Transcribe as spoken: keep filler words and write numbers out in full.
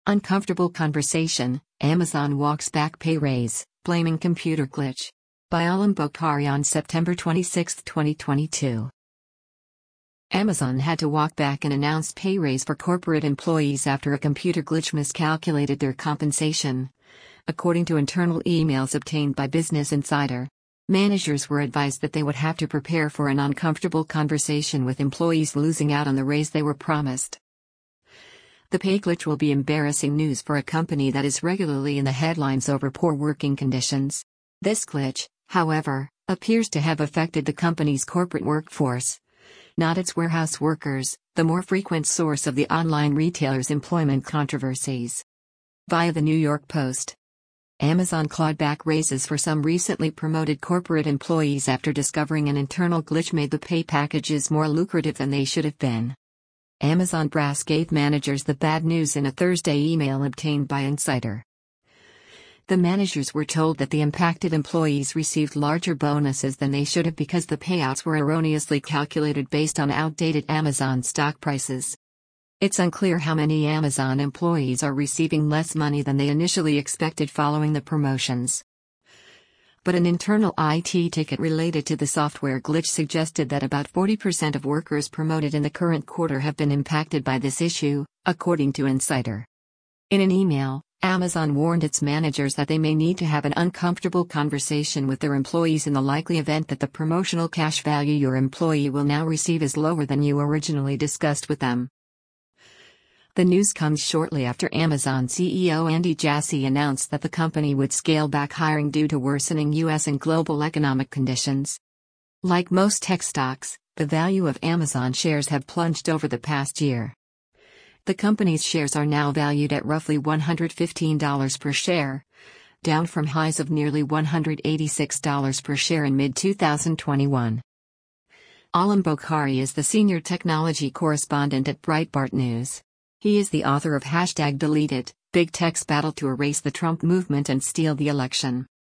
Uncomfortable conversation, Amazon walks back pay raise, blaming computer glitch. By Alam Bokhari on September twenty-sixth, twenty twenty-two. Amazon had to walk back an announced pay raise for corporate employees after a computer glitch miscalculated their compensation. According to internal emails obtained by Business Insider, managers were advised that they would have to prepare for an uncomfortable conversation with employees losing out on the raise they were promised. The pay glitch will be embarrassing news for a company that is regularly in the headlines over poor working conditions. This glitch, however, appears to have affected the company's corporate workforce, not its warehouse workers, the more frequent source of the online retailer's employment controversies. Via the New York Post, Amazon clawed back raises for some recently promoted corporate employees after discovering an internal glitch made the pay packages more lucrative than they should have been. Amazon brass gave managers the bad news in a Thursday email obtained by Insider. The managers were told that the impacted employees received larger bonuses than they should have because the payouts were erroneously calculated based on outdated Amazon stock prices. It's unclear how many Amazon employees are receiving less money than they initially expected following the promotions. But an internal I T ticket related to the software glitch suggested that about forty percent of workers promoted in the current quarter have been impacted by this issue, according to Insider. In an email, Amazon warned its managers that they may need to have an uncomfortable conversation with their employees in the likely event that the promotional cash value your employee will now receive is lower than you originally discussed with them. The news comes shortly after Amazon C E O Andy Jassy announced that the company would scale back hiring due to worsening U S and global economic conditions. Like most tech stocks, the value of Amazon shares have plunged over the past year. The company's shares are now valued at roughly one hundred fifteen dollars per share, down from highs of nearly one hundred eighty-six dollars per share in mid twenty twenty-one. Alam Bokhari is the senior technology correspondent at Breitbart News. He is the author of Hashtag Delete It, Big Tech's Battle to Erase the Trump Movement and Steal the Election.